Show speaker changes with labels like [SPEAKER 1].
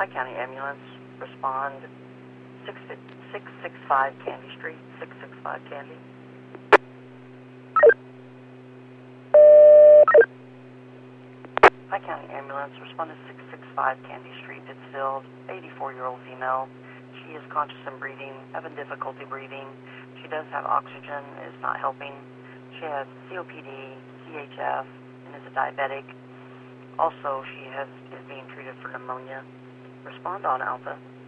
[SPEAKER 1] Hi County Ambulance, respond 665 Candy Street, 665 Candy. Hi County Ambulance, respond to 665 Candy Street. It's filled, 84-year-old female. She is conscious and breathing, having difficulty breathing. She does have oxygen, it's not helping. She has COPD, CHF, and is a diabetic. Also, she is being treated for pneumonia. Respond on Alpha.